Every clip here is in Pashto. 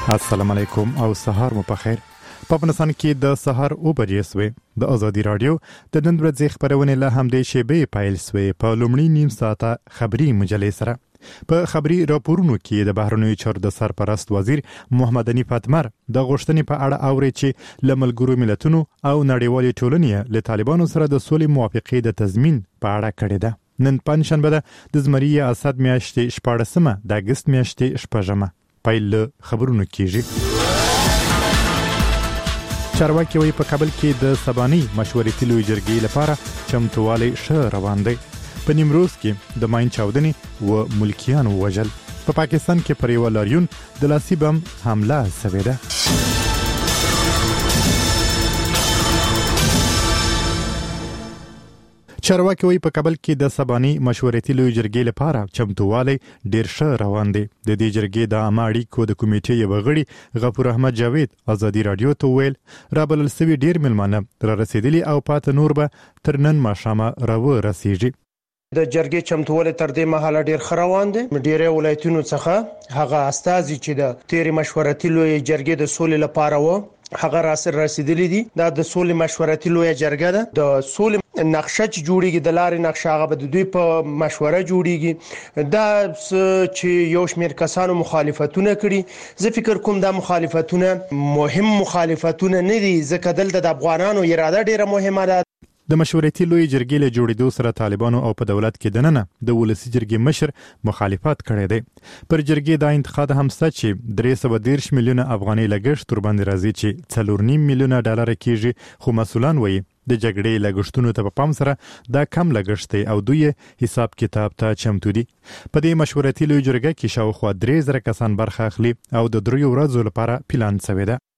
السلام علیکم او سهار مو په خیر. په افغانستان کې د سهار او بجې سوې د ازادي رادیو د نن ورځې خبرونه له همدې شیبې پیل سوې په لومړی نیم ساعته خبري مجلې سره. په خبري راپورونو کې د بهرنیو چارو د سرپرست وزیر محمد حنیف اتمر د غوښتنې په اړه اوري چې له ملګرو ملتونو او نړیوالې ټولنې له طالبانو سره د سولې موافقې د تضمین په اړه کړې ده. نن پنځشنبه ده د زمري اسد میاشتې 14مه د اگست میاشتې 6مه. پیل خبرونو کېږي. چارواکي وایي په کابل کې د سباني مشورتي لوی جرګې لپاره چمتووالی ښه روان دی. په نیمروز کې د ماین چاودنې و ملکیانو وژل. په پاکستان کې پر یوه لاریون د لاسي بم حمله شوې ده. چارواکي وایي په کابل کې د سباني مشورتي لوی جرګې لپاره چمتووالی ډیر ښه روان دی. د دې جرګې د عامه اړیکو د کمیټې یو غړي غفور احمد جاوید ازادي رادیو ته ویل رابلل سوي ډیر ملمانه را رسیدلي او پات نور به تر نن ماښامه راورسیږي. د جرګې چمتووالی تر دې مهاله ډیر ښه روان دی. ډیری ولایتونو څخه هغه استازي چې د تیری مشورتي لوی جرګې د سولې لپاره و هغه رسیدلي دي. دا د سولې مشورتي لوی جرګه ده. د سولې نقشه چې جوړیږي د لارې نقشه هغه به د دوی په مشوره جوړیږي. دا چې یو شمېر کسانو مخالفتونه کړي زه فکر کوم دا مخالفتونه مهم مخالفتونه نه دي ځکه دلته د افغانانو اراده ډیره مهمه ده. د مشورتي لوی جرګې له جوړېدو سره طالبانو او په دولت کې دننه د ولسی جرګې مشر مخالفت کړی دی. پر جرګې دا انتقاد هم سته چې 313 میلیونه افغاني لګښت تر باندې راځي چې 4.5 میلیونه ډالر کېږي. خو مسولان وایي د جګړې لګښتونو ته په پام سره دا کم لګښت دی او دوی حساب کتاب ته چمتو دي. په دې مشورتي لوی جرګه کې شاوخوا 3000 کسان برخه اخلي او د 3 ورځو لپاره پلان شوی ده.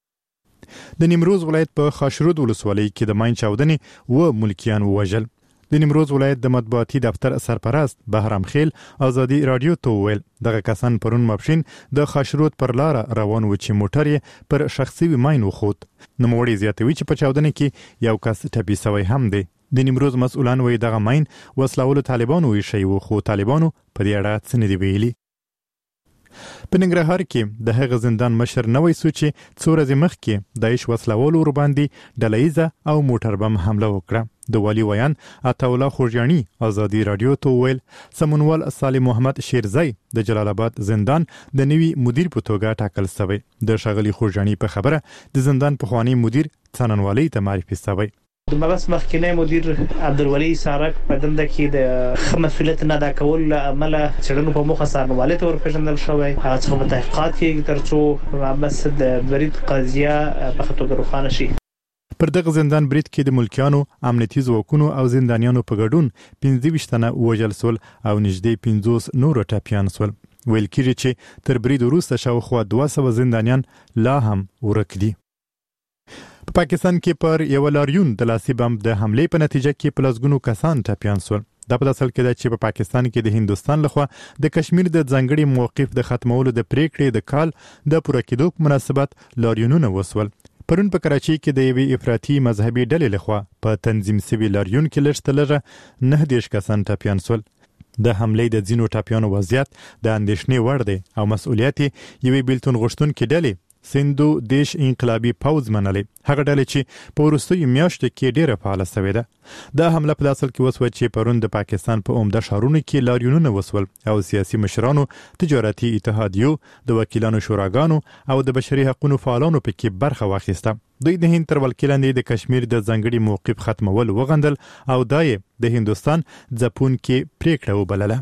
د نیمروز ولایت په خاشرود ولسوالۍ کې د ماین چاودنې و ملکیان وژل. د نیمروز ولایت د مطبوعاتي دفتر سرپرست بهرام خیل ازادي رادیو ته ویل دغه کسان پرون ماپښین د خاشرود پر لار روان و چې موټر یې پر شخصي ماین وخوت. نوموړي زیاتوي چې په چاودنې کې یو کس ټپي شوی هم دی. د نیمروز مسؤلان وایي دغه ماین وسلهوالو طالبانو ایښی و خو طالبانو په دې اړه څه نه دي ویلي. په ننګرهار کې د هغه زندان مشر نوی سو چې څو ورځې مخکې داعش وسلوالو ورباندې ډلهیزه او موټر بم حمله وکړه. د والي ویان عطاالله خوږیاني ازادي رادیو ته ویل سمونوال سالم محمد شیرزی د جلال آباد زندان د نوي مدیر په توګه ټاکل شوی. د ښاغلي خوږیاني په خبره د زندان پخوانی مدیر څننوالي ته معرفي شوی. د مبس مخکنی مدیر عبدالولي سارک په دنده کې د مسؤلیت نه ادا کول عمله چړنو په مخه سرنوالي ته ورپېژندل شوی. هغه څخه په تحقیقات کې ترڅو مبس د برید قضیه په خطوګه روښانه شي. پر دغه زندان برید کې د ملکیانو امنیتي ځواکونو او زندانیانو په ګډون 15 تنه وژل شول او نږدې 50 نور ټپیان شول. ویل کېږي چې تر برید وروسته شاوخوا 200 زندانیان لا هم ورک دي. په پاکستان کې پر یو لاریون د لاسي بم د حملې په نتیجه کې پلسګونو کسان ټپیان شول. دا په اصل کې ده چې په پاکستان کې د هندستان لخوا د کشمیر د ځانګړي موقف د ختمولو د پریکړې د کال د پوره کېدو په مناسبت لاریونونه وسول. پرون په کراچۍ کې د یوې افراطي مذهبي ډلې لخوا په تنظیم شوي لاریون کې لږ تر لږه 19 کسان ټپیان شول. د حملې د ځینو ټپیانو وضعیت د اندېښنې وړ دی او مسؤلیت یوې بیلتون غوښتونکې ډلې سندو دیش انقلابي پوځ منلې. هغه ډلې چې په وروستیو میاشتو کې ډیره فعاله شوې ده. دا حمله په اصل کې وسوه چې پرون د پاکستان په عمده ښارونو کې لاریونونه وسول او سیاسي مشرانو، تجارتي اتحادیو، د وکیلانو شوراګانو او د بشري حقوقو فعالانو پکې برخه واخیسته. دوی د هند تر ولکې لاندې د کشمیر د ځانګړي موقف ختمول وغندل او دا یې د هندستان ځپونکې پریکړه وبلله.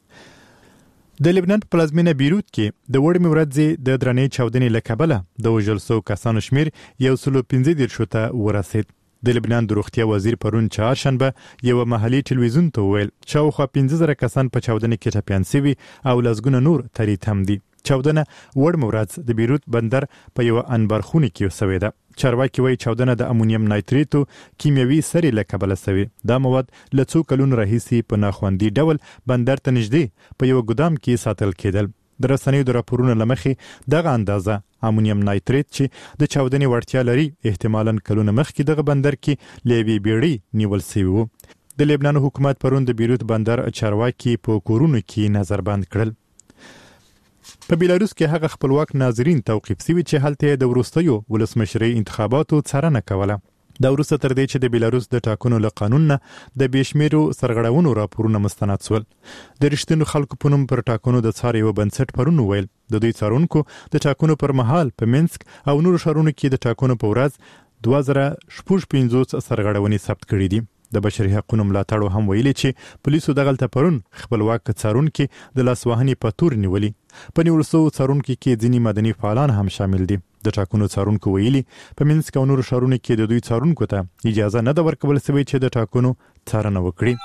د لبنان په پلازمینه بیروت کې د وړمې ورځې د درنې چاودنې له کبله د وژل شوو کسانو شمیر 115 ته ورسید. د لبنان د روغتیا وزیر پرون چهارشنبه یو محلي ټلویزیون ته ویل شاوخوا 15000 کسان په چاودنې کې ټپیان شوي او لسګونه نور تریت هم دي. چاودنه وړمې ورځ د بیروت بندر په یو انبارخونه کې شوې ده. چارواکي وایي چاودنه د امونیم نایتریتو کیمیاوي سرې له کبله شوې. دا مواد له څو کلونو راهیسې په ناخوندي ډول بندر ته نږدې په یو ګودام کې ساتل کېدل. د رسنیو د راپورونو له مخې دغه اندازه امونیم نایتریت چې د چاودنې وړتیا لري احتمالاً کلونه مخکې دغه بندر کې له یوې بیړۍ نیول شوي وو. د لبنان حکومت پرون د بیروت بندر چارواکي په کورونو کې نظربند کړل. په بیلاروس کې هغه خپلواک ناظرین توقیف شوي چې هلته د وروستیو ولسمشري انتخاباتو څارنه کوله. دا وروسته تر دې چې د بیلاروس د ټاکنو له قانون نه د بېشمیرو سرغړونو راپورونه مستند شول. د رښتینو خلکو په نوم پر ټاکنو د څار یو بنسټ پرون ویل د دوی څارونکو د ټاکنو پر مهال په منسک او نورو ښارونو کې د ټاکنو په ورځ 2015 سرغړونې ثبت کړې دي. د بشري حقوقو ملاتړو هم ویلي چې پولیسو دغلته پرون خپلواک څارونکي د لاسوهنې په تور نیولي. په نیول شوو څارونکو کې ځینې مدني فعالان هم شامل دي. د ټاکنو څارونکو ویلي په منسک او نورو ښارونو کې د دوی څارونکو ته اجازه نه ده ورکول شوې چې د ټاکنو څارنه وکړي.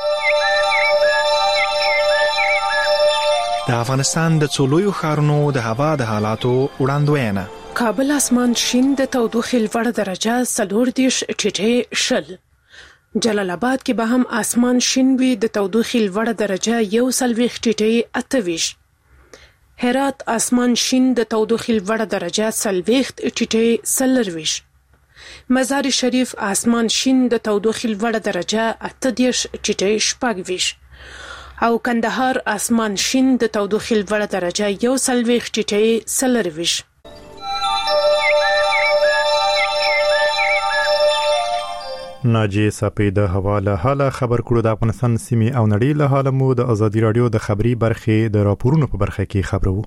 د افغانستان د څولویو ښارونو د هوا د حالاتو وړاندوینه. کابل اسمان شین د تودوخې لوړه درجه 40 ټیټه شل. جلال آباد کې به هم اسمان شین وي د تودوخې لوړه درجه 41 ټیټه 28. هرات اسمان شین د تودوخې لوړه درجه 40 ټیټه 40. مزار شریف اسمان شین د تودوخې لوړه درجه 38 ټیټه 24. او کندهار اسمان شین د تودوخې لوړه درجه 41 ټیټه 40. ناجی صاحب د حواله حاله خبر کړو. د افغانستان سیمې او نړۍ له حاله مو د ازادي رادیو د خبري برخې د راپورونو په برخه کې خبرو.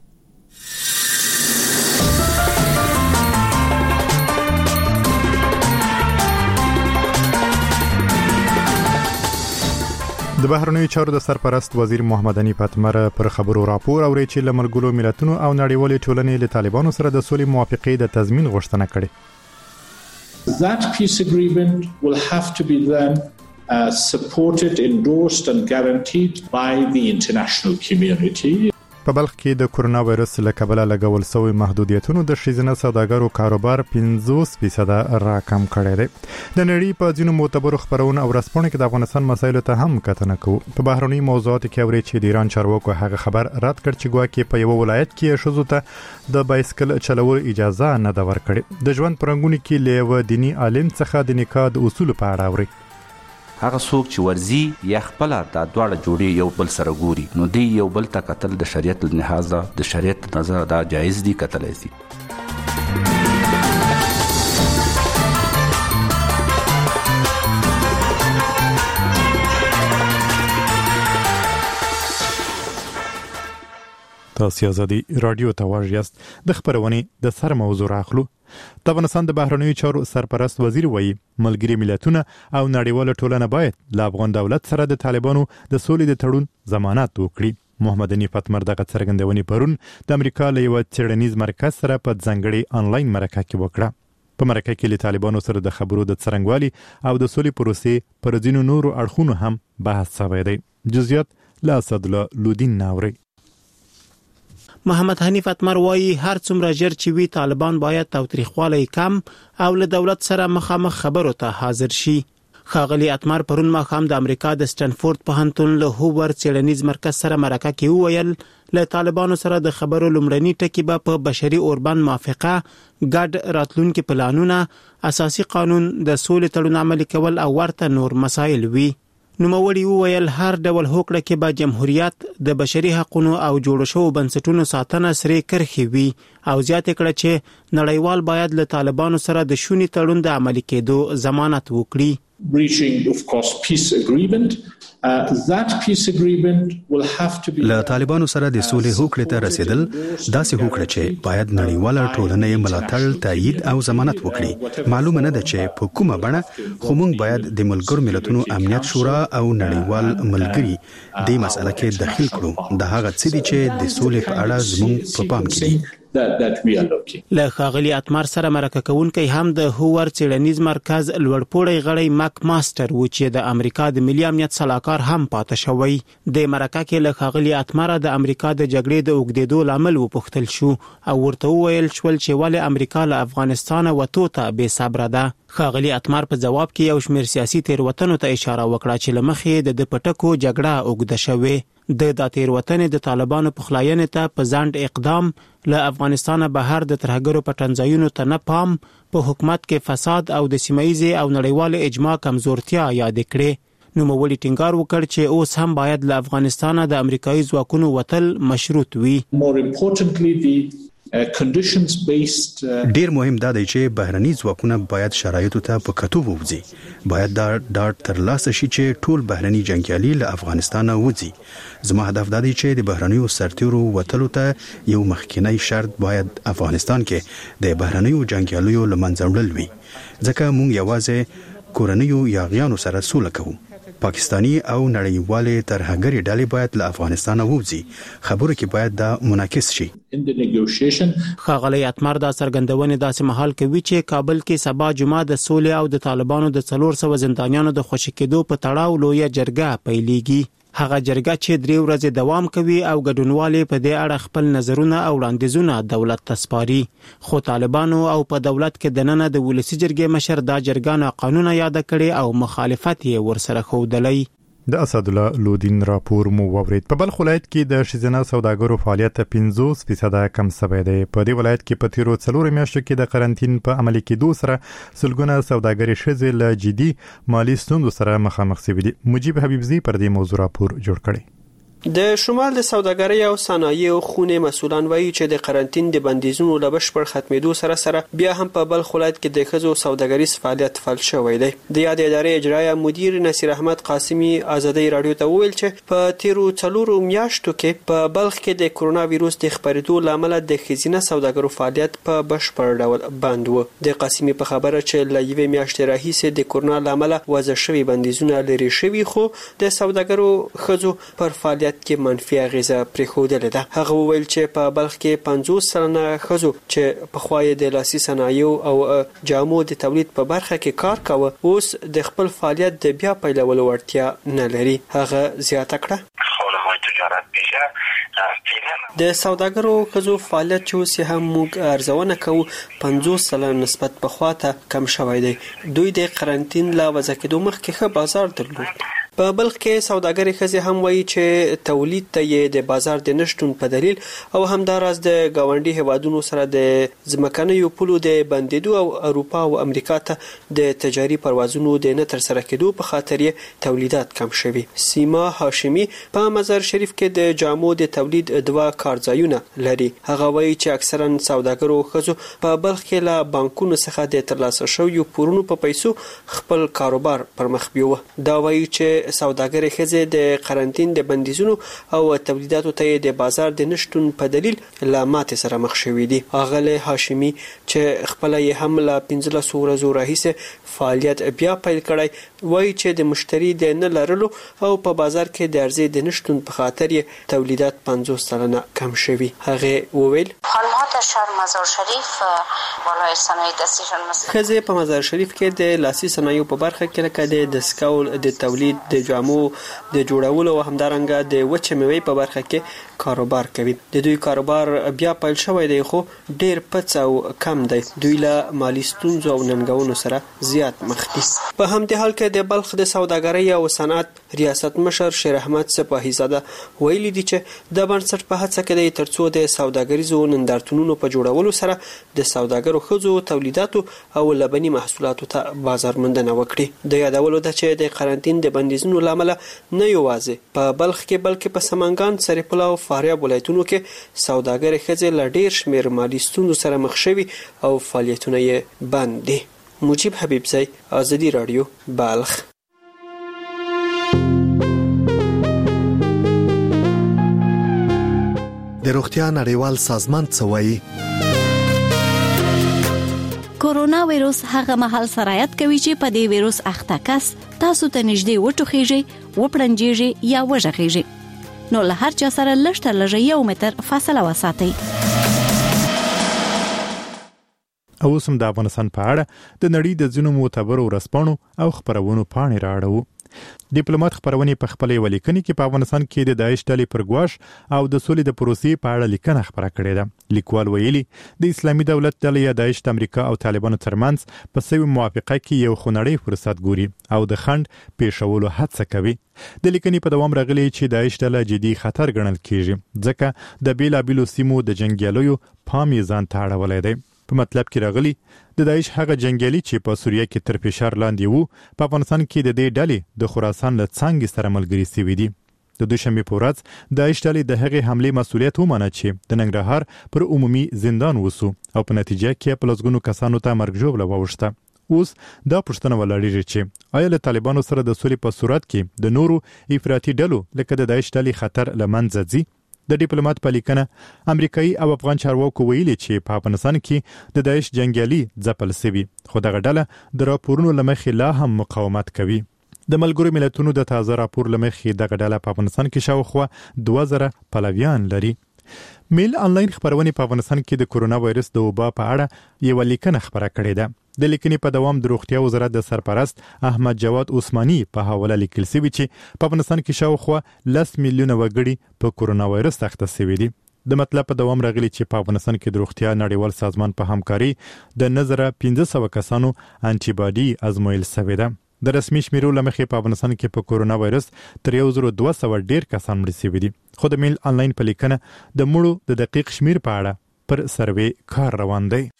د بهرنیو چارو د سرپرست وزیر محمد حنیف اتمر پر خبرو راپور اوري چې له ملګرو ملتونو او نړیوالې ټولنې له طالبانو سره د سولې موافقې د تضمین غوښتنه کړې. That peace agreement will have to be then supported, endorsed and guaranteed by the international community. په بلخ کې د کورونا وایرس له کبله لګول شوی محدودیتونو د ښځینه سوداګرو کاروبار 50% راکم کړی دی. د نړۍ په ځینو معتبرو خبرونو او رسپونه کې د افغانستان مسایلو ته هم کتنه کوو. په بهرني موضوعاتو کې اوري چې د ایران چارواکو هغه خبر رد کړ چې ګواکې په یو ولایت کې ښځو ته د بایسکل چلولو اجازه نه ده ورکړې. د ژوند پرنګونو کې له یو دینی عالم څخه د نکاح د اصول په اړه اوري. هغه څوک چې ورزي یا خپل د دواړه جوړي یو بل سره ګوري نو دی یو بل ته قتل د شریعت لحاظ د شریعت نظر دا جایز دي قتل شي. تاسو ازادي رادیو ته واژیاست. د خبرونې د سر موضوع راخلو. د افغانستان د بهرنیو چارو سرپرست وزیر وایي ملګری ملتونه او نړیواله ټولنه باید له افغان دولت سره د طالبانو د سولې د تړون ضمانت وکړي. محمد حنیف اتمر دغه څرګندونې پرون د امریکا له یو څېړنیز مرکز سره په ځانګړي انلاین مرکه کې وکړه. په مرکه کې له طالبانو سره د خبرو د څرنګوالي او د سولې پروسې پر ځینو نورو اړخونو هم بحث شوی دی. جزئیات له اسد الله لودین ناوري. محمد حنیف اتمر وایي هر څومره ژر چې وی طالبان باید تاوتریخوالی کم او له دولت سره مخامخ خبرو ته حاضر شي. ښاغلي اتمر پرون ماښام د امریکا د سټنفورد پوهنتون له هوور څېړنیز مرکز سره مرکه کې وویل له طالبانو سره د خبرو لومړني ټکي به په بشري اوربند موافقه، ګډ راتلونکي پلانونه، اساسي قانون، د سولې تړون عملي کول او ورته نور مسایل وي. نوموړي وویل هر ډول هوکړه کې به جمهوریت د بشري حقوقو او جوړ شوو بنسټونو ساتنه سره کرخي وي او زیاته کړه چې نړیوال باید له طالبانو سره د شونی تړون د عملي کېدو ضمانت وکړي. Reaching of course peace agreement that peace agreement will have to be له طالبانو سره د سولې هوکړې ته رسیدل داسې هوکړه چې باید نړیواله ټولنه یې ملاتړ، تایید او ضمانت وکړي. معلومه نه ده چې په کومه بڼه، خو موږ باید د ملګرو ملتونو امنیت شورا او نړیوال ملګري دې مسله کې دخیل کړو. د هغه څه دي چې د سولې په اړه زموږ په پام کې دي. له ښاغلي اتمر سره مرکه کوونکی هم د هوور څېړنیز مرکز لوړپوړی غړی مک ماستر و چې د امریکا د ملي امنیت صلاحکار هم پاتې شوی. د مرکه کې له ښاغلي اتمر د امریکا د جګړې د اوږدېدو لامل وپوښتل شو او ورته وویل شول چې ولې امریکا له افغانستان وتو ته بې صبره ده. ښاغلي اتمر په جواب کې یو شمېر سیاسي تېروتنو ته اشاره وکړه چې له مخې د پټکو جګړه اوږده شوې. د تېروتنې د طالبانو پخلاینې ته په ځنډ اقدام، له افغانستانه بهر د ترهګرو پټنځایونو ته نه پام، په حکومت کې فساد او د سیمه ییزې او نړیوال اجماع کمزورتیا یاد کړې. نوموړي ټینګار وکړ چې اوس هم باید له افغانستانه د امریکایي ځواکونو وتل مشروط وي. More importantly, the conditions based ډیر مهم دا دی چې بهرني ځواکونه باید شرایطو ته په کتو ووځي. باید دا ډاډ ترلاسه شي چې ټول بهرني جنگیالي له افغانستانه وځي. زما هدف دا دی چې د بهرنیو سرتیرو وتلو ته یو مخکینی شرط باید افغانستان کې د بهرنیو جنگیالیو لمنځه وړل وي. ځکه موږ یوازې کورنیو یاغیانو سره سوله کوو. پاکستانی او نړیوالې ترهګري ډلې باید له افغانستانه ووځي. خبره کې باید دا منعکس شي. ښاغلی اتمر دا څرګندونې داسې مهال کوي چې کابل کې سبا جمعه د سولې او د طالبانو د 400 زندانیانو د خوشي کېدو په تړاو لویه جرګه پیلېږي. هغه جرګه چې 3 ورځې دوام کوي او ګډونوالي په دې اړه خپل نظرونه او وړاندیزونه دولت ته سپاري. خو طالبانو او په دولت کې دننه د ولسی جرګې مشر دا جرګه قانون یاد کړي او مخالفت یې ورسره ښودلی. د اسد الله لودین راپور مو وورید. په بلخ ولایت کې د شزینه سوداګرو فعالیت 50% کم شوی دی. په دې ولایت کې په تیرو 4 میاشتو کې د قرنټین په عملي کېدو سره سلګونه سوداګري شزې له جدي مالی ستونزو سره مخامخ شوي دي. مجيب حبیبزی پر دې موضوع راپور جوړ کړی. د شمال د سوداګرۍ او صنایعو خونې مسولان وایي چې د قرنټین د بندیزونو له بشپړ ختمېدو سره بیا هم په بلخ ولایت کې د ښځو سوداګریز فعالیت فعال شوی دی. د یاد ادارې اجرایه مدیر نصیر احمد قاسمی ازادي رادیو ته وویل چې په تیرو 4 میاشتو کې په بلخ کې د کرونا وایروس د خپرېدو لامل د ښځینه سوداګرو فعالیت په بشپړ ډول بند و. د قاسمی په خبره چې له یوې میاشتې راهیسې د کرونا لامل وضع شوی بندیزونه لري شوي، خو د سوداګرو ښځو پر فعالیت کې منفي اغیزه پرېښودلې ده. هغه وویل چې په بلخ کې 50 سلنه ښځو چې په خوای د لاسي صنایعو او جامو د تولید په برخه کې کار کاوه اوس د خپل فعالیت د بیا پیلولو وړتیا نه لري. هغه زیاته کړه د سوداګرو ښځو فعالیت چې اوس هم موږ ارزونه کوو 50 سلنه نسبت په خواته کم شوی دی. دوی د قرنټین لا وضع کېدو مخکې ښه بازار درلود. په بلخ کې سوداګري ښځې هم وایي چې تولید ته یې د بازار د نشټون په دلیل او همداراز د ګاونډي هیوادونو سره د ځمکنیو پولو د بندیدو او اروپا او امریکا ته د تجاري پروازونو د نه ترسره کېدو په خاطر یې تولیدات کم شوي. سیما هاشمی په مزار شریف کې د جامو د تولید 2 کارځایونه لري. هغه وایي چې اکثرا سوداګرو ښځو په بلخ کې له بانکونو څخه د ترلاسه شویو پورونو په پیسو خپل کاروبار پرمخ بیوه. دا وایي چې سوداګري ښځې د قرنټین د بندیزونو او تولیداتو ته د بازار د نشټون په دلیل له ماتې سره مخ شوي دي. اغله هاشمی چې خپل یې هم له 15 ورځو راهیسې فعالیت بیا پیل کړی وایي چې د مشتری د نه لرلو او په بازار کې د ارزې د نشټون په خاطر یې تولیدات 50 سلنه کم شوي. هغه وویل خانم‌ها شهر مزار شریف ولایت صنایع دستشان ښځې په مزار شریف کې د لاسي صنایعو په برخه کې لکه د دسکول د تولید د جامو د جوړولو او همدارنګه د وچه میوې په برخه کې کاروبار کوي. د دوی کاروبار بیا پیل شوی دی خو ډیر پڅ او کم دی. دوی له مالی ستونزو او ننګونو سره زیات مخ دي. په همدې حال کې د بلخ د سوداګرۍ او صنعت ریاست مشر شیر احمد سپاهی زاده ویلي دي چې د بنسټ په هڅه کې د ترڅو د سوداګریزو نندارتونونو په جوړولو سره د سوداګرو ښځو تولیداتو او لبني محصولاتو ته بازار موندنه وکړي. د یادولو ده چې د قرنټین د بندیزونو لامل نه یوازې په بلخ کې بلکې په سمنګان، سرپل او فاریاب ولایتونو کې سوداګري ښځې له ډیر شمیر مالی ستونزو سره مخ شوي او فعالیتونه یې بند دي. مجيب حبیبزی، ازادي رادیو، بلخ. د روغتیا نړیوال سازمان څه وایي؟ کورونا وایروس هغه مهال سرایت کوي چې په دې وایروس اخته کس تاسو ته نږدې وټوخیږي، وپړنجیږي یا وژغیږي. نو له هر چا سره لږ تر لږه 1 متر فاصله وساتئ. او سم د افغانستان په اړه د نړۍ د ځینو معتبرو ورځپاڼو او خبرونو پاڼې راړو. ډیپلوماټ خبرونه په خپلې ولیکنې کې په افغانستان کې د داعش ډلې پر ګواښ او د سولې د پروسې په اړه لیکنه خبره کړې ده. لیکوال ویلي د اسلامي دولت ډلې یا داعش د امریکا او طالبانو ترمنځ په سوي موافقه کې یو خنړی فرصت ګوري او د خند پیښولو هڅه کوي. د لیکنې په دوام راغلي چې داعش ډله جدي خطر ګڼل کیږي ځکه د بیلابیلو سیمو د جنگیالیو پام یې ځان ته اړولې دی. په مطلب کې راغلي د داعش هغه جنگیالي چې په سوریه کې تر فشار لاندې وو په افغانستان کې د دې ډلې د خراسان له څنګه سره ملګری شوی دي. د دوشنبه په ورځ داعش ډلې د هغې حمله مسؤلیت ومنه چې د ننګرهار پر عمومي زندان وسو او په نتیجه کې په لږونو کسانو ته مرګ ژوبله واوښته. اوس دا پوښتنه ولاړیږي چې آیا له طالبانو سره د سولې په صورت کې د نورو افراطي ډلو لکه د داعش ډلې خطر لمنځه ځي؟ د ډیپلوماټ په لیکنه امریکایي او افغان چارواکو ویلي چې په افغانستان کې د داعش جنگیالي ځپل شوی، خو دغه ډله د راپورونو لمخې لا هم مقاومت کوي. د ملګرو ملتونو د تازه راپور لمخې دغه ډله په افغانستان کې شاوخوا 2000 پلویان لري. میل انلاین خبرونه په افغانستان کې د کورونا وایرس د وبا په اړه یو لیکنه خبره کړې ده. د لیکنې په دوام د روغتیا وزارت د سرپرست احمد جواد عثماني په حواله لیکل شوی چې په افغانستان کې شاوخوا 10 میلیونه وګړي په کورونا وایرس اخته شوي دي. د مطلب په دوام راغلی چې په افغانستان کې د روغتیا نړیوال سازمان په همکاري د نظر 1500 کسانو انټي باډي ازمویل شوی ده. د رسمي شمیرو لمخې په افغانستان کې په کورونا وایرس تر 1200 ډیر کسان مړ شوي دي. خو د میل انلاین په لیکنه د مړو د دقیق شمیر په اړه پر سروې کار روان دی.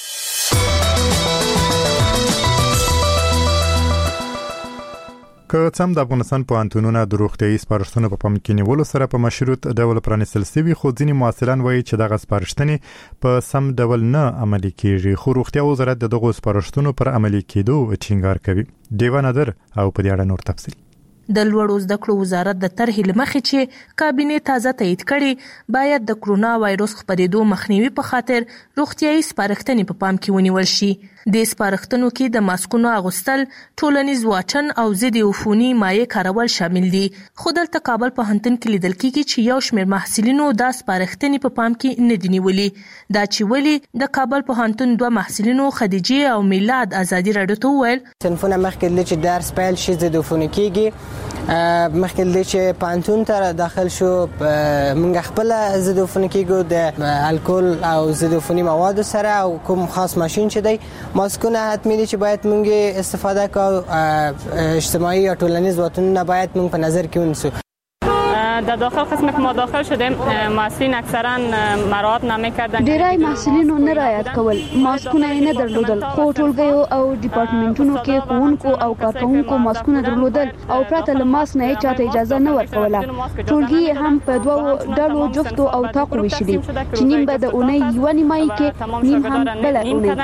که څم د افغانستان پوهنتونونه د روغتیايي سپارښتنو په پام کې نیولو سره په مشروط ډول پرانیستل شوي، خو ځینې محصلان وایي چې دغه سپارښتنې په سم ډول نه عملي کیږي. خو روغتیا وزارت دغه سپارښتنو پر عملي کېدو ټینګار کوي. دیوا نادر او په دې اړه نور تفصیل. د لوړو زده کړو وزارت د طرحې لمخې چې کابینه تازه تایید کړي باید د کرونا وایرس خپرېدو مخنیوي په خاطر روغتیايي سپارښتنې په پام کې ونیول شي. د سپارښتنو کې د ماسکونو اغوستل، ټولنیز واټن او ضد عفوني مایع کارول شامل دي. خو دلته کابل پوهنتون کې لیدل کېږي چې یو شمېر محصلینو دا سپارښتنې په پام کې نه دي نیولې. دا چې ولې د کابل پوهنتون دوه محصلینو خدیجه او میلاد ازادي راډیو ته وویل صنفونه مخکې چې درس پیل شي ضد عفوني کېږي، مخکې چې پوهنتون ته داخل شو موږ خپل ضد عفوني کېږو د الکول او ضد عفوني موادو سره او کوم خاص ماشین چې دی ماسکونه حتمی دي چې باید موږ استفاده کوو. اجتماعي یا ټولنیز واټنونه باید موږ په نظر کې ونیسو. در داخل قسم که ما داخل شدیم محصلین اکثرا مراعات نمی‌کردن. ډیری محصلینو نه رعایت کول، ماسکونه نه درلودل. خو ټولګیو او ډپارټمنټونو کې ښوونکو او کارکونکو ماسکونه درلودل او پرته له ماسک نه چاته اجازه نه ورکوله. ټولګي هم په دوه ډلو جفتو او تاقو وشلي چې نیم به د اونۍ یو نیمای کې نیم هم بل اونۍ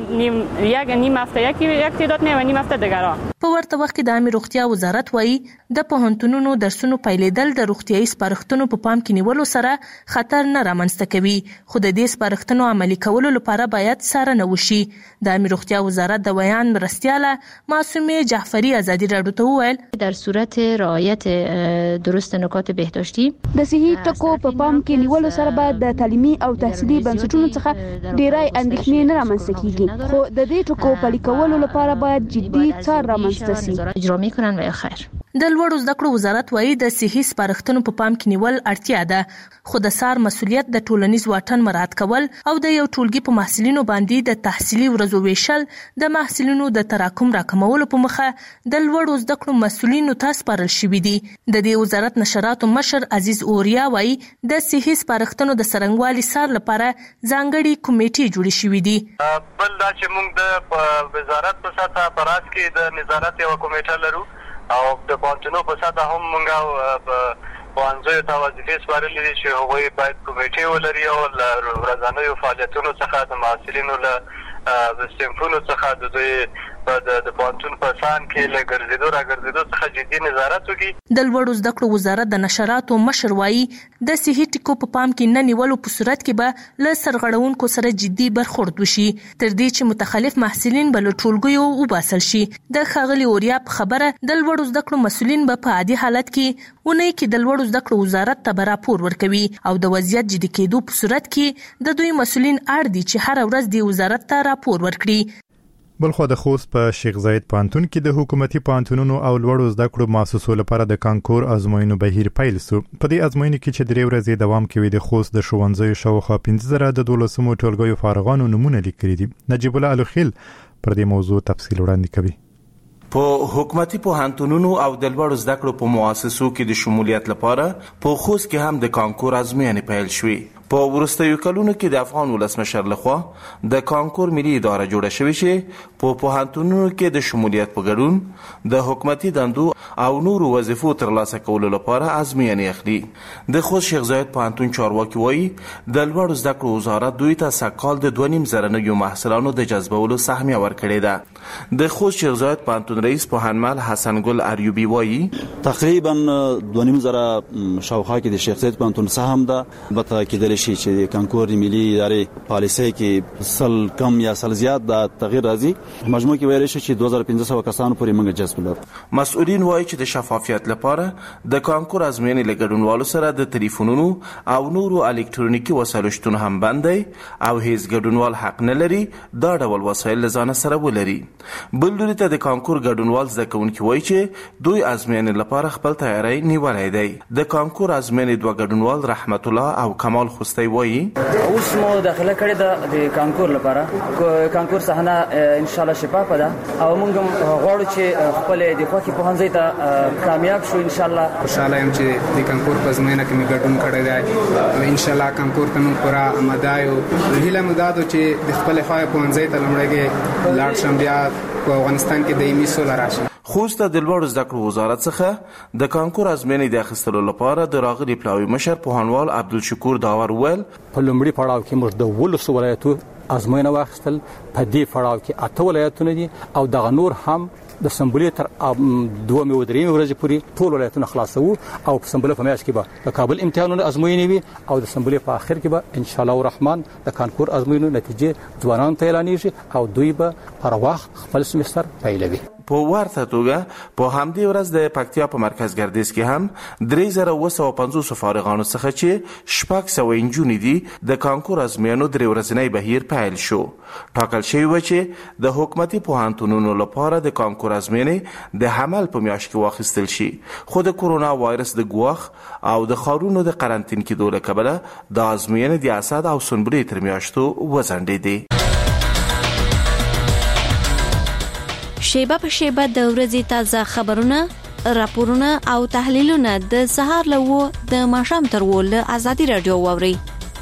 کې نیم هفته یک تعداد نه و نیم هفته دیگه. په ورته وخت کې د عامه روغتیا وزارت وایي د پوهنتونونو درسونو پیلېدل د روغتیايي سپارښتنو په پام کې نیولو سره خطر نه رامنځته کوي. خو د دې سپارښتنو عملي کولو لپاره باید څارنه وشي. د عامه روغتیا وزارت د بیان مرستیاله معصومه جعفری ازادي راډیو ته وویل در صورت رعایت درست نکات بهداشتی د صحي ټکو په پام کې نیولو سره باید د تعلیمي او تحصیلي بنسټونو څخه ډیری اندېښنې نه رامنځته کیږي. خو د دې ټکو پلي کولو لپاره باید جدي څار رامنځته شي. اجرا میکنن و خیر. د لوړو زده کړو وزارت وایي د صحي سپارښتنو په پام کې نیول اړتیا ده، خو د سار مسؤلیت د ټولنیز واټن مراعات کول او د یو ټولګي په محصلینو باندې د تحصیلي ورځو ویشل د محصلینو د تراکم راکمولو په مخه د لوړو زده کړو مسؤلینو ته سپارل شوي دي. د دې وزارت نشراتو مشر عزیز اوریا وایي د صحي سپارښتنو د څرنګوالي سار لپاره ځانګړي کمیټې جوړې شوې دي. بل دا چې موږ د وزارت په سطح پراس کې د نظارت یو کمیټه لرو او د پوهنتونو په سطح هم موږ پوهنځیو ته وظیفې سپارلې دي چې هغوی باید کمیټې ولري او له ورځنیو فعالیتونو څخه د محصلینو له صنفونو څخه د دوی د پوهنتون په سان کې له ګرځېدو راګرځېدو څخه جدي نظارت وکړي. د لوړو زده کړو وزارت د نشراتو مشر وایي د صحي ټکو په پام کې نه نیولو په صورت کې به له سرغړونکو سره جدي برخورد وشي تر دې چې متخلف محصلین به له ټولګیو وباسل شي. د ښاغلي اوریا په خبره د لوړو زده کړو مسؤلین به په عادي حالت کې اونۍ کې د لوړو زده کړو وزارت ته راپور ورکوي او د وضعیت جدي کېدو په صورت کې د دوی مسؤلین اړ دي چې هر ورځ د وزارت ته راپور ورکړي. بلخو د خوست په شیخ زاید پوهنتون کې د حکومتي پوهنتونونو او لوړو زده کړو مؤسسو لپاره د کانکور ازموینو بهیر پیل شو. په دې ازموینې کې چې 3 ورځې دوام کوي د خوست د ښوونځیو شاوخوا 15,000 د 12 ټولګیو فارغانو نمونه لیکلي دي. نجیب الله الخیل پر دې موضوع تفصیل وړاندې کوي. په حکومتي پوهنتونونو او د لوړو زده کړو په مؤسسو کې د شمولیت لپاره په خوست کې هم د کانکور ازموینې پیل شوې. په وروستیو کلونو کې د افغان ولسمشر لخوا د کانکور ملي اداره جوړه شوې چې په پوهنتونونو کې د شمولیت په ګډون د حکومتي دندو او نورو وظیفو ترلاسه کولو لپاره ازموینې اخلي. د خوست شیخ زاید پوهنتون چارواکي وایي د لوړو زده کړو وزارت دوی ته سږکال د 2.5 زره نویو محصلانو د جذبولو سهمیه ورکړې ده. د خوست شیخ زاید پوهنتون رئیس پوهنمل حسن ګل اریوبی وایي تقریبا 2.5 زره شاوخوا کې د شیخ زاید پوهنتون سهم ده. البته کېدلی شي چې کانکور ملي ادارې پالیسۍ کې سل کم یا سل زیات د تغییر راځي. مجموع کې ویل شي چې 2500 کسانو پورې موږ جذب لرو. مسؤلین وایي چې د شفافیت لپاره د کانکور ازموینې له ګډونوالو سره د ټلیفونونو او نورو الکترونیکي وسایلو شتون هم بند دی او هیڅ ګډونوال حق نه لري دا ډول وسایل له ځانه سره ولري. بل لوري ته د کانکور ګډونوال زده کوونکي وایي چې دوی ازموینې لپاره خپل تیاری نیولی دی. د کانکور ازموینې دوه ګډونوال رحمت الله او کمال خوستی وایي اوس مو داخله کړې ده د کانکور لپاره. کانکور صحنه ان شاء الله شفافه ده او موږ غواړو چې خپل د خوښي پوهنځي ته کامیاب شو. ان شاء الله خوشاله یم چې د کانکور په ازموینه کې مې ګډون کړی دی. ان شاء الله کانکور ته مو پورا آماده یو. هیله مو دا ده چې د خپل خوښي پوهنځي ته لومړی لاړ شم بیا په افغانستان کې دایمي سوله راشي. خوست د لوړو زده کړو وزارت څخه د کانکور ازموینې د اخیستلو لپاره د راغلي پلاوي مشر پوهنوال عبدالشکور داور ویل په لومړي پړاو کې موږ د 12 ولایتو ازموینه واخیستل. په دې پړاو کې 8 ولایتونه دي او دغه نور هم د سمبولې تر 2 او 3 ورځې پورې ټول ولایتونه خلاصو او په سمبولې په میاشت کې به د کابل امتحانونه ازموینې وي او د سمبولې په اخر کې به ان شاء الله الرحمن د کانکور ازموینو نتیجې ځوانانو ته اعلانېږي او دوی به پر وخت خپل سمستر پیلوي. په ورته توګه په همدې ورځ د پکتیا په مرکز ګردیز کې هم 3950 فارغانو څخه چې 600 انجونې دي د کانکور ازموینو درې ورځنی بهیر پیل شو. ټاکل شوی و چې د حکومتي پوهنتونونو لپاره د کانکور ازموینې د حمل په میاشت کې واخیستل شي خو د کورونا وایرس د ګواښ او د ښارونو د قرنطین کېدو له کبله د ازموینې د اسد او سنبلې تر میاشتو وځنډېدې. شیبه په شیبه د ورځې تازه خبرونه، راپورونه او تحلیلونه د سهار له د ماښام تر له ازادي رادیو واوري.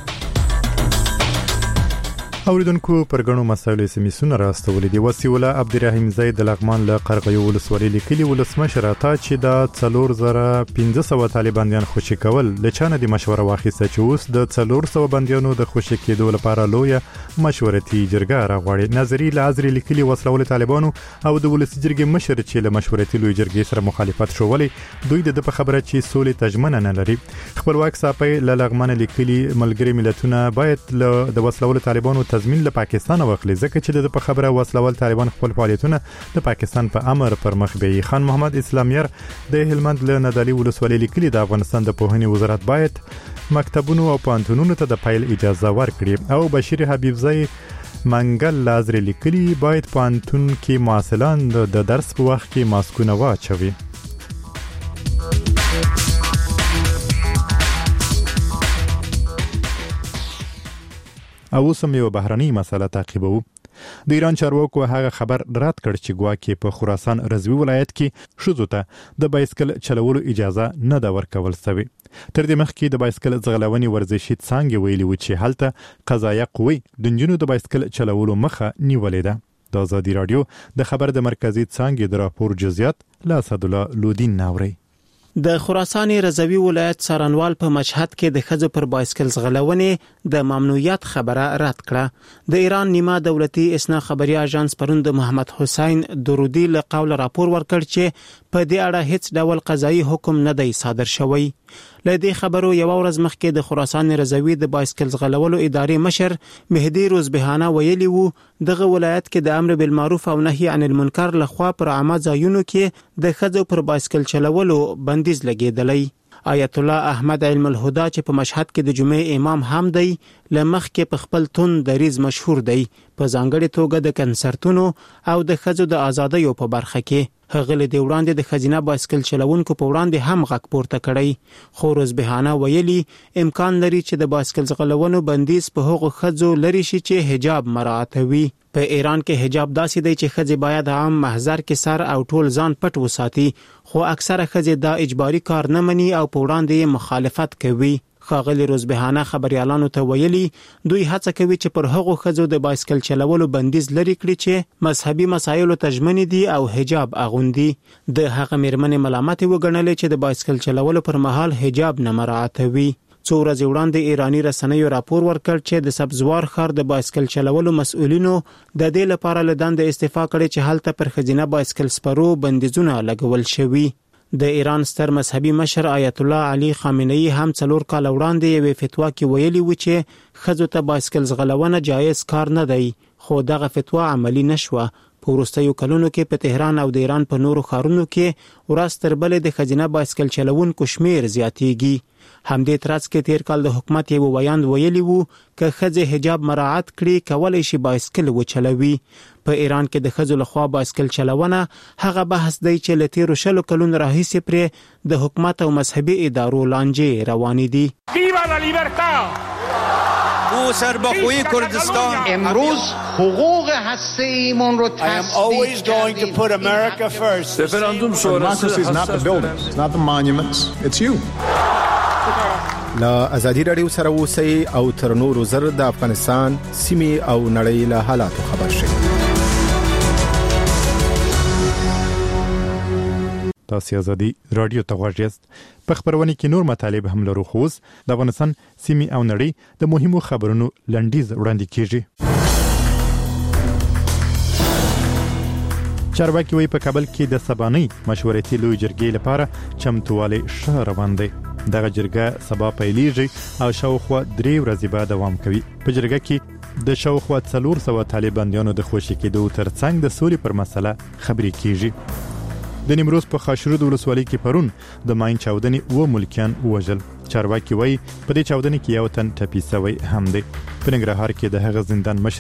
اوریدونکو پر غنو مسایلو سمیسونه راستولې دي. وسیوله عبدالرحیم زید د لغمان له قرغیو ولسوالۍ لیکلي ولسمشر تا چې د 4500 طالبانیان خوشی کول لچانه د مشوره واخیسته چې اوس د 400 بندیانو د خوشی کېدو لپاره لویه مشورتي جرګه راغواړي. نظری لازری لیکلي وسلول طالبانو او د ولسی جرګې مشر چې له مشورتي لوی جرګې سره مخالفت شوولې دوی د په خبره چې سولې تجمنه نه لري. خپلواک صاحب له لغمان لیکلي ملګری ملتونه باید د وسلول طالبانو تضمین له پاکستان واخلي ځکه چې د په خبره وسلوال طالبان خپل فعالیتونه د پاکستان په امر پر مخ بیي. خان محمد اسلامیر د هلمند له ندالي ولسوالۍ لیکلي د افغانستان د پوهنې وزارت باید مکتبونو او پوهنتونونو ته د فایل اجازه ورکړي او بشیر حبیبزئی منګل لازری لیکلي باید پوهنتون کې معلمان د درس په وخت کې ماسکونه واچوي. او سم یو بهرنی مسله تعقیبو. د ایران چارواکو هغه خبر رد کړ چې ګواکې په خراسان رضوی ولایت کې شوزو ته د بایسکل چلولو اجازه نه دا ورکول شوی. تر دې مخکې د بایسکل ځغلونې ورزشي څانګې ویلي و چې هلته قضایه قوی د نجونو د بایسکل چلولو مخه نیولې ده. د ازادي رادیو د خبر د مرکزی څانګې د راپور جزئیات لا اسدالله لودین ناوري. د خراسان رضوی ولایت سارنوال په مشهد کې د ښځو پر بایسکل ځغلونې د ممنوعیت خبره رد کړه. د ایران نیمه دولتي اسنا خبري اژانس پرون د محمد حسین درودي له قول راپور ورکړ چې په دې اړه هیڅ ډول قضایي حکم نه دی صادر شوی. له دې خبرو یو ورځ مخکې د خراسان رضوی د بایسکل ځغلولو ادارې مشر مهدی روزبهانه ویلي وو دغه ولایت کې د امر بالمعروف او نهي عن المنکر لخوا پر عامه ځایونو کې د ښځو پر بایسکل چلولو بندیز لګیدلی. آیت الله احمد علم الهدى چې په مشهد کې د جمعې امام هم دی لمخ کې په خپل تون دریز مشهور دی په ځانګړي توګه د کنسرتونو او د ښځو د ازادۍ په برخه کې. هغه له دې وړاندې د خزینه بایسکل چلوونکو په وړاندې هم غږ پورته کړی خو روزبهانه ویلي امکان لري چې د بایسکل ځغلونو بندیز په هغو ښځو لري شي چې حجاب مراعاتوي. په ایران کې حجاب داسې دی چې ښځې باید عام محضر کې سر او ټول ځان پټ وساتي خو اکثره ښځې دا اجباري کار نه مني او په وړاندې مخالفت کوي. ښاغلي روزبهانه خبريالانو ته ویلي دوی هڅه کوي چې پر هغو ښځو د بایسکل چلولو بندیز لري کړي چې مذهبي مسایلو ته ژمنې دي او حجاب اغوندي. د هغه میرمنې ملامت وګڼلې چې د بایسکل چلولو پر مهال حجاب نه مراعاتوي. څو ورځې وړاندې ایرانی رسنیو راپور ورکړ چې د سبزوار ښار د بایسکل چلولو مسؤلینو د دې لپاره له دندې استعفا کړې چې هلته پر ښځینه بایسکل سپرو بندیزونه لګول شوي. د ایران ستر مذهبي مشر آیت الله علي خامنه‌ای هم 4 کال وړاندې یوې فتوا کې ویلي و چې ښځو ته بایسکل ځغلونه جایز کار نه دی، خو دغه فتوا عملی نشوه. په وروستیو کلونو کې په تهران او د ایران په نورو ښارونو کې ورځ تر بلې د ښځینه بایسکل چلوونکو شمیر زیاتېږي. همدې ترڅ کې تیر کال د حکومت یو ویاند ویلي وو که ښځې حجاب مراعات کړي کولای شي بایسکل وچلوي. په ایران کې د ښځو لخوا بایسکل چلونه هغه بحث دی چې له تیرو 20 کلونو راهیسې پرې د حکومت او مذهبي ادارو لانجې روانې دي. ویوا لا لیبرتا او سربخوی کردستان امروز حقوق هسته‌ایمون رو always going to put America first. Referendum شورای is not the buildings, it's not the monuments, it's you. لا ازادي رادیو سره اوسئ او تر نورو زر د افغانستان سیمې او نړۍ له حالاتو خبر شئ. تاسو ازادي رادیو ته غواړئ په خبرونه کې نور مطالب هم لرو خو د افغانستان سیمې او نړۍ د مهمو خبرونو لنډیز وړاندې کیږي. چارواکي وایي په کابل کې د سبانۍ مشورتي لوی جرګې لپاره چمتووالی ښه روان دی. دغه جرګه سبا پیلېږي او شاوخوا 3 ورځې به دوام کوي. په جرګه کې د شاوخوا 400 طالبانیانو د خوشي کېدو ترڅنګ د سولې پر مسله خبرې کیږي. د نیمروز په خاشرود ولسوالۍ کې پرون د ماین چاودنې و ملکیان وژل. چارواکي وایي په دې چاودنې کې یو تن ټپي شوی هم دی. په ننګرهار کې د هغه زندان مشر